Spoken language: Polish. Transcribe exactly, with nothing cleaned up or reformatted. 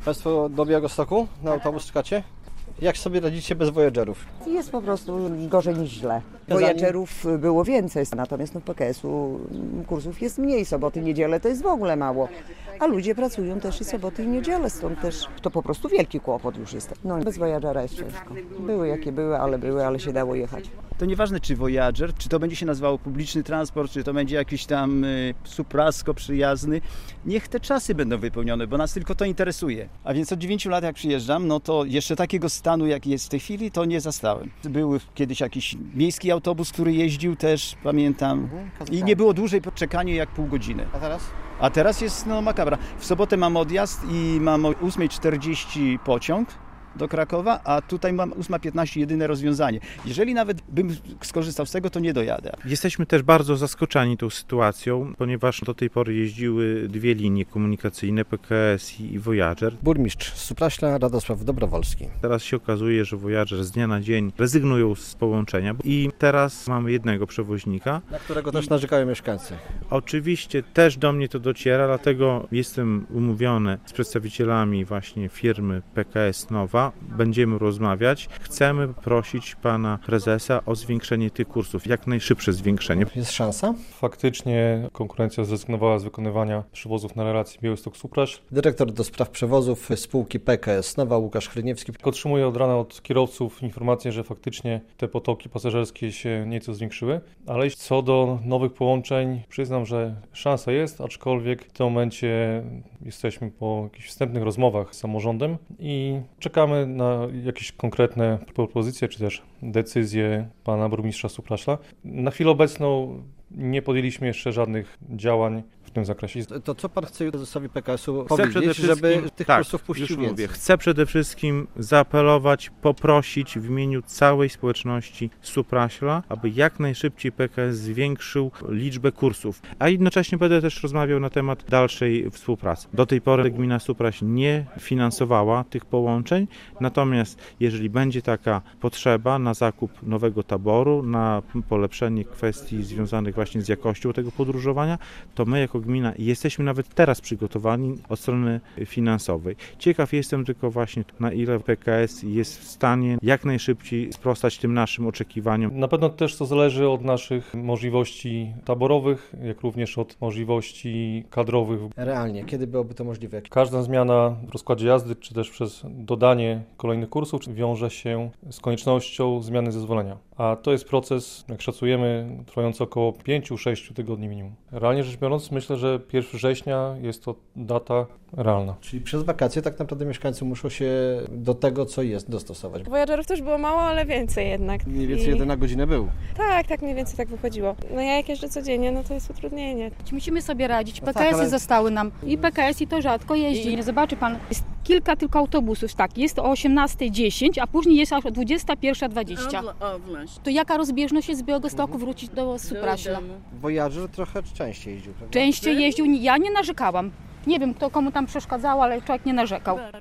Państwo do Białegostoku na autobus czekacie? Jak sobie radzicie bez Voyagerów? Jest po prostu gorzej niż źle. Voyagerów było więcej, natomiast no, P K S-u kursów jest mniej. Soboty, niedziele to jest w ogóle mało. A ludzie pracują też i soboty i niedziele, stąd też to po prostu wielki kłopot już jest. No bez Voyagera jest ciężko. Były jakie były, ale były, ale się dało jechać. To nieważne czy Voyager, czy to będzie się nazywało publiczny transport, czy to będzie jakiś tam y, suprasko przyjazny. Niech te czasy będą wypełnione, bo nas tylko to interesuje. A więc od dziewięciu lat jak przyjeżdżam, no to jeszcze takiego stanu jak jest w tej chwili, to nie zastałem. Był kiedyś jakiś miejski autobus, który jeździł też, pamiętam. Mhm, i nie było dłużej czekania jak pół godziny. A teraz? A teraz jest no makabra. W sobotę mam odjazd i mam o ósma czterdzieści pociąg do Krakowa, a tutaj mam ósma piętnaście jedyne rozwiązanie. Jeżeli nawet bym skorzystał z tego, to nie dojadę. Jesteśmy też bardzo zaskoczeni tą sytuacją, ponieważ do tej pory jeździły dwie linie komunikacyjne, P K S i Voyager. Burmistrz Supraśla Radosław Dobrowolski. Teraz się okazuje, że Voyager z dnia na dzień rezygnują z połączenia i teraz mamy jednego przewoźnika. Na którego też narzekają mieszkańcy. Oczywiście też do mnie to dociera, dlatego jestem umówiony z przedstawicielami właśnie firmy P K S Nowa. Będziemy rozmawiać. Chcemy prosić pana prezesa o zwiększenie tych kursów, jak najszybsze zwiększenie. Jest szansa? Faktycznie konkurencja zrezygnowała z wykonywania przewozów na relacji Białystok-Supraśl. Dyrektor do spraw przewozów spółki P K S Nowa Łukasz Hryniewski. Otrzymuję od rana od kierowców informację, że faktycznie te potoki pasażerskie się nieco zwiększyły, ale co do nowych połączeń przyznam, że szansa jest, aczkolwiek w tym momencie jesteśmy po jakichś wstępnych rozmowach z samorządem i czekamy na jakieś konkretne propozycje, czy też decyzje pana burmistrza Supraśla. Na chwilę obecną nie podjęliśmy jeszcze żadnych działań w tym zakresie. To co pan chce prezesowi P K S-u Chcę powiedzieć, żeby tych tak, kursów puścił już więcej? Mówię, chcę przede wszystkim zaapelować, poprosić w imieniu całej społeczności Supraśla, aby jak najszybciej P K S zwiększył liczbę kursów, a jednocześnie będę też rozmawiał na temat dalszej współpracy. Do tej pory gmina Supraśl nie finansowała tych połączeń, natomiast jeżeli będzie taka potrzeba na zakup nowego taboru, na polepszenie kwestii związanych właśnie z jakością tego podróżowania, to my jako gmina jesteśmy nawet teraz przygotowani od strony finansowej. Ciekaw jestem tylko właśnie, na ile P K S jest w stanie jak najszybciej sprostać tym naszym oczekiwaniom. Na pewno też to zależy od naszych możliwości taborowych, jak również od możliwości kadrowych. Realnie, kiedy byłoby to możliwe? Każda zmiana w rozkładzie jazdy, czy też przez dodanie kolejnych kursów wiąże się z koniecznością zmiany zezwolenia. A to jest proces, jak szacujemy, trwający około pięć do sześciu tygodni minimum. Realnie rzecz biorąc, myślę, że pierwszego września jest to data realna. Czyli przez wakacje tak naprawdę mieszkańcy muszą się do tego, co jest, dostosować. Voyagerów też było mało, ale więcej jednak. Mniej więcej I... jeden na godzinę był. Tak, tak mniej więcej tak wychodziło. No ja jak jeżdżę codziennie, no to jest utrudnienie. Musimy sobie radzić. No P K S-y tak, ale... zostały nam i P K S i to rzadko jeździ. I... Zobaczy pan, jest kilka tylko autobusów, tak, jest o osiemnasta dziesięć, a później jest aż o dwudziesta pierwsza dwadzieścia. To jaka rozbieżność jest z Białegostoku wrócić do Supraśla? Voyager trochę częściej jeździł, prawda? Częściej jeździł, ja nie narzekałam. Nie wiem, kto komu tam przeszkadzało, ale człowiek nie narzekał.